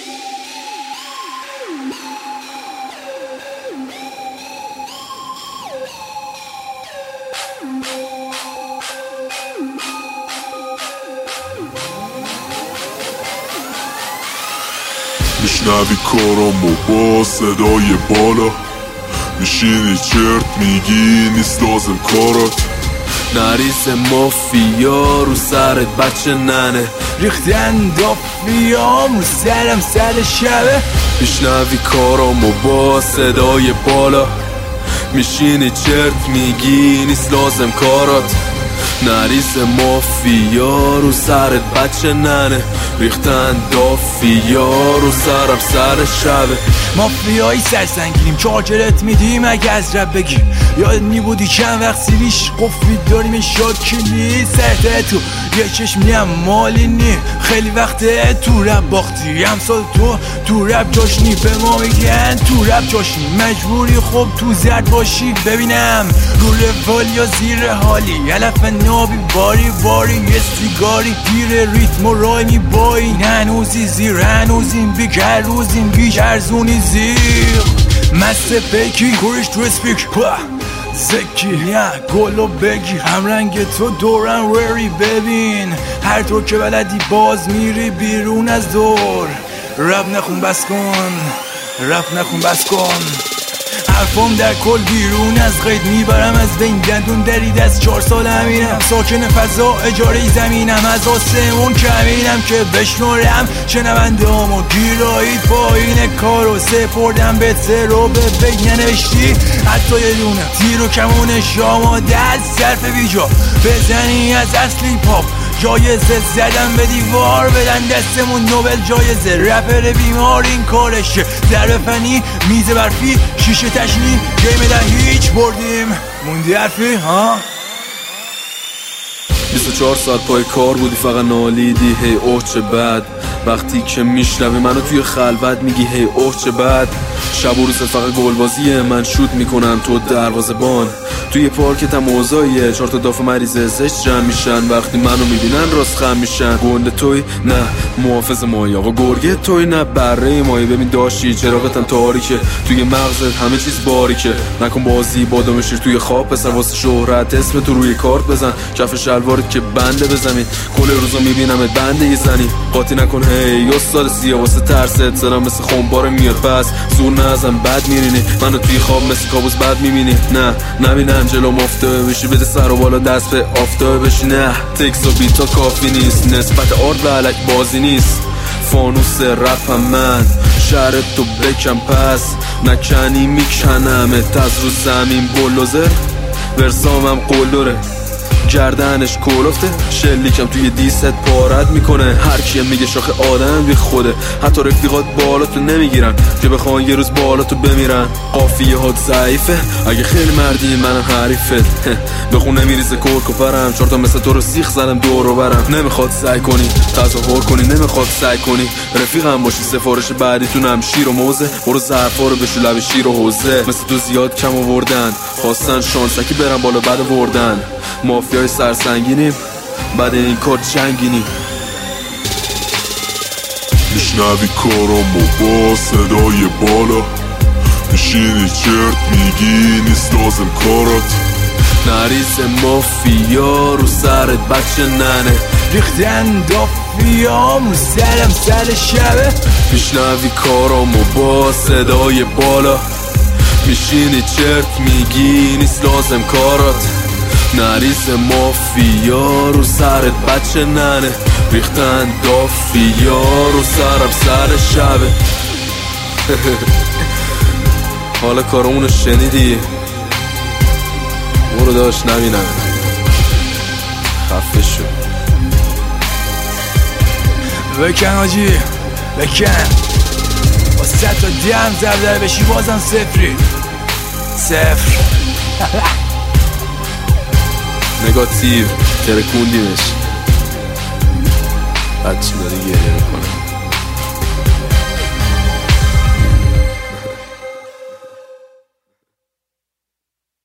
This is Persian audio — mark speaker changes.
Speaker 1: میشنوی کارامو با صدای بالا، میشینی چرت میگی نیست لازم کارات.
Speaker 2: نریز مافیا رو سرت بچه ننه،
Speaker 3: ریختن دافیام رو سرم سر شبه.
Speaker 2: میشنوی کارامو با صدای بالا، میشینی چرت میگی نیست لازم کارات. نریز مافیا رو سرت بچه ننه، ریختن دافیا رو سرم سر شبه.
Speaker 3: مافیایی سرسنگیریم چارجرت میدیم اگه از رب بگیر. یادت میبودی چند وقت سیلیش قفلی داریم شاکلی سرته تو یه چشمی هم مالی نی. خیلی وقته تو رب باختی امسال تو رب جاشنی. به ما میگن تو رب جاشنی مجبوری خب تو زرد باشی. ببینم رو روال یا زیر حالی علف نابی باری یه سیگاری گیر ریتم و رای می بایی. هنوزی زیر هنوزیم بیگر روزیم بیش ارزونی زیر. مست پیکی کورش تو اسپیک زکی نه گلو بگیر همرنگ تو دورن وری. ببین هر طور که بلدی باز میری بیرون از دور. رپ نخون بس کن رپ نخون بس کن. حرفم در کل بیرون از قید میبرم از بین دندون درید از 4 سال همینم. ساکن فضا اجاره زمینم از آسمون کمینم که بشنورم شنونده همو گیرایید پایین کارو سپردم به سر رو به بین ننوشتی حتی یه دونه تیر و کمونش آماده از صرف بیجا بزنی از اصلی پاپ. جایزه زدم به دیوار بدن دستمون نوبل جایزه. رپر بیمار این کارشه ضربه فنی میز برفی شیشه تشنی گیم در هیچ بردیم موندی حرفی ها.
Speaker 2: 24 ساعت پای کار بودی فقط نالیدی هی اوه چه بد. وقتی که میشنوی منو توی خلوت میگی هی اوه چه بد. شب و روز فقط گلبازیه من شوت میکنم تو دروازه‌بان. توی پارکت هم اوضاعیه 4 تا داف مریضه زشت جمع میشن. وقتی منو میبینن راست خم میشن. گنده توی نه محافظ مایی آقا گرگه توی نه بره مایی. ببین داشتی چراغتم تاریکه توی مغزت همه چیز باریکه. نکن بازی بادام شیر توی خواب پسر واسه شهرت اسم تو روی کارت بزن. کف شلوارت که بنده بزنی کل روزا میبینمت بنده یه زنی. قاطی نکن هی استاد سیاه واسه ترست سرم مثل خمبار میاد پس زور نزن بد میرینی. منو توی خواب مثل کابوس بد میبینی. نه نبینم جلوم افتاده بشی بده سر و بالا دست به آفتابه بشی. نه تکس و بیتا کافی نیست نسبت آرد و علک بازی نیست. فانوس رپم من شهرت تو بکم پس نکنی میکنمت از رو زمین بلوزر. ورسامم قلدره گردنش کلفته شلیکم توی دیست پارت میکنه. هر کیه میگه شاخه آدم بی خوده حتی رفیقات بالاتو نمیگیرن که بخوان یه روز بالاتو بمیرن. قافیه هات ضعیفه اگه خیلی مردی منم حریفت. بخونه میریزه کرک و پرم 4 تا مثل تو رو سیخ زدم دور و برم. نمیخواد سعی کنی تظاهر کنی نمیخواد سعی کنی رفیقم باشی. سفارش بعدیتونم شیر و موزه برو ظرفا رو بشو لب شیر و حوزه. مثل تو زیاد کم آوردن خواستن شانسکی برم بالا بعد وردن. مافیای سرسنگینیم بعد این کار جنگینیم.
Speaker 1: میشنوی کارامو با صدای بالا، میشینی چرت میگی نیست لازم کارات.
Speaker 2: نریز مافیا رو سرت بچه ننه،
Speaker 3: ریختن دافیام رو سرم سر شبه.
Speaker 2: میشنوی کارامو با صدای بالا، میشینی چرت میگی نیست لازم کارات. نریز مافیا رو سرت بچه ننه، ریختن دافیا رو سرم سر شبه. حالا کارمونو شنیدی؟ برو داشت نبینم خفه شو.
Speaker 3: بکن آجی بکن با 100 تا دیم زبدر بشی بازم صفری صفر.
Speaker 2: نگاتیو ترکوندیمش بچه داره گریه میکنه.